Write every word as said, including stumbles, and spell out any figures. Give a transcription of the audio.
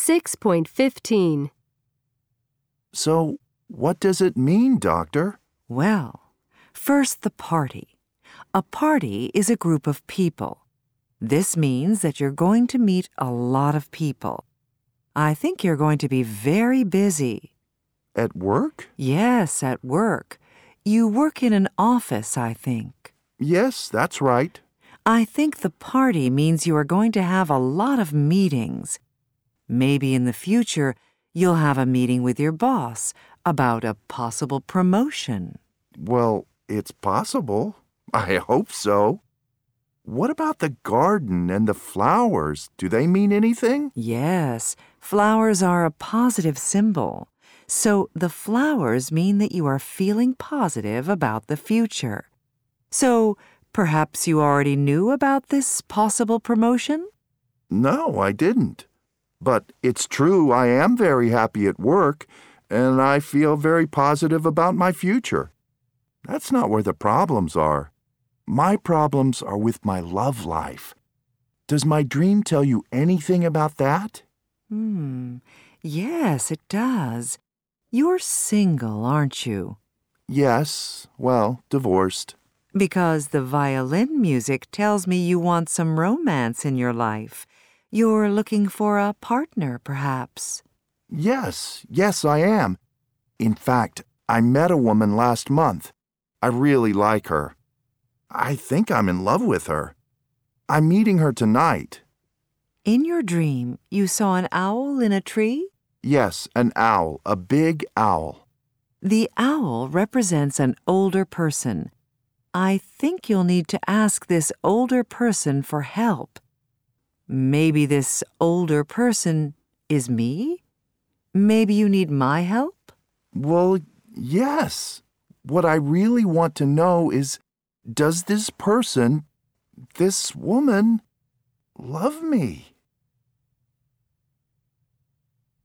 six point fifteen. So, what does it mean, Doctor? Well, first the party. A party is a group of people. This means that you're going to meet a lot of people. I think you're going to be very busy. At work? Yes, at work. You work in an office, I think. Yes, that's right. I think the party means you are going to have a lot of meetings. Maybe in the future, you'll have a meeting with your boss about a possible promotion. Well, it's possible. I hope so. What about the garden and the flowers? Do they mean anything? Yes, flowers are a positive symbol. So the flowers mean that you are feeling positive about the future. So perhaps you already knew about this possible promotion? No, I didn't. But it's true, I am very happy at work, and I feel very positive about my future. That's not where the problems are. My problems are with my love life. Does my dream tell you anything about that? Hmm, yes, it does. You're single, aren't you? Yes, well, divorced. Because the violin music tells me you want some romance in your life. You're looking for a partner, perhaps. Yes, yes, I am. In fact, I met a woman last month. I really like her. I think I'm in love with her. I'm meeting her tonight. In your dream, you saw an owl in a tree? Yes, an owl, a big owl. The owl represents an older person. I think you'll need to ask this older person for help. Maybe this older person is me? Maybe you need my help? Well, yes. What I really want to know is, does this person, this woman, love me?